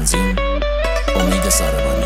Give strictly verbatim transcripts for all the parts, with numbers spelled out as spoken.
تنظیم امید سروانی.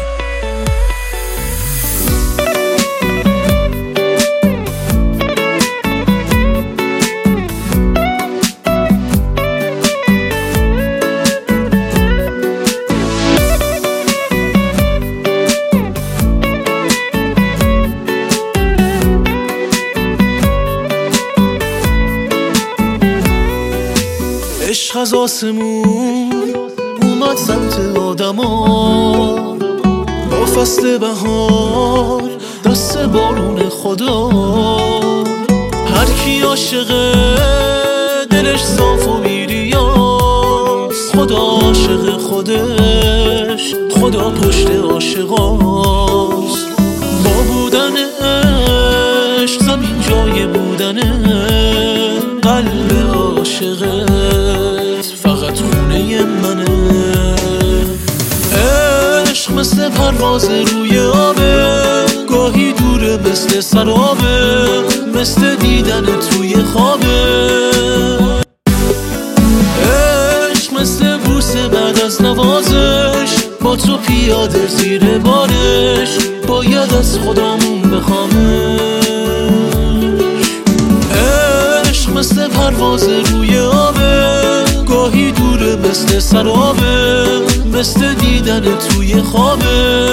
عشق از آسمون اومد سمت آدما، با فصل بهار دست بارون خدا. هر کی عاشقه دلش صاف و بیریاست، خدا عاشق خودش، خدا پشت عاشقاست. با بودن عشق زمین جای بودنه، قلب عاشقت فقط خونه منه. عشق مثل پرواز روی آبه، گاهی دوره مثل سرابه، مثل دیدن توی خوابه. عشق مثل بوسه بعد از نوازش، با تو پیاده زیر بارش، باید از خدامون بخوامش. مثل پرواز روی آبه، گاهی دوره مثل سرابه، مثل دیدن توی خوابه.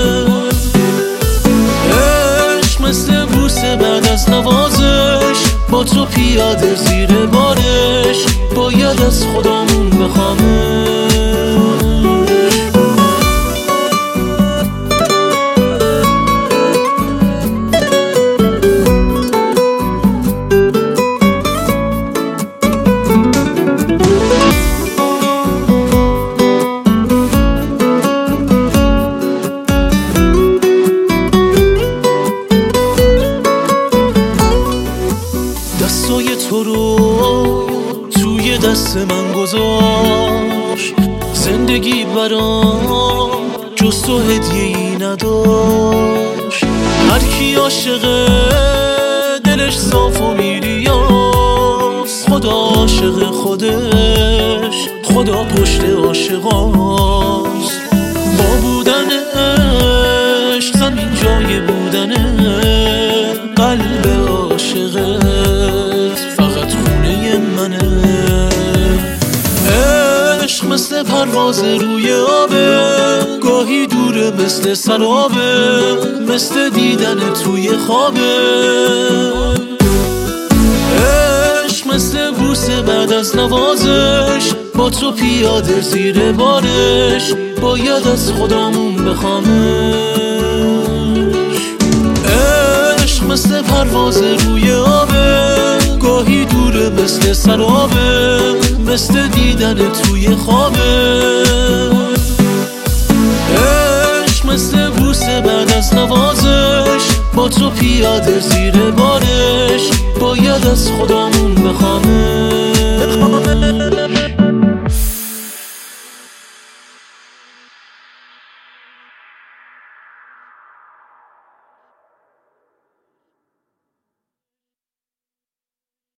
عشق مثل بوسه بعد از نوازش، با تو پیاده زیر بارش، باید از خدامون بخوامش. دستای تو رو توی دست من گذاشت، زندگی برام جز تو هدیه‌ای نداشت. هر کی عاشقه دلش صاف و میریاست، خدا عاشق خودش، خدا پشت عاشقاست. با بودن عشق زمین جای بودنه، قلب عاشقه فقط خونه منه. عشق مثل پرواز روی آبه، گاهی دوره مثل سرابه، مثل دیدن توی خوابه. عشق مثل بوسه بعد از نوازش، با تو پیاده زیر بارش، باید از خدامون بخوامش. عشق مثل پرواز روی آبه، گاهی دوره مثل سرابه، مثل دیدن توی خوابه. عشق مثل بوسه بعد از نوازش، با تو پیاده زیر بارش، باید از خدامون بخوامش.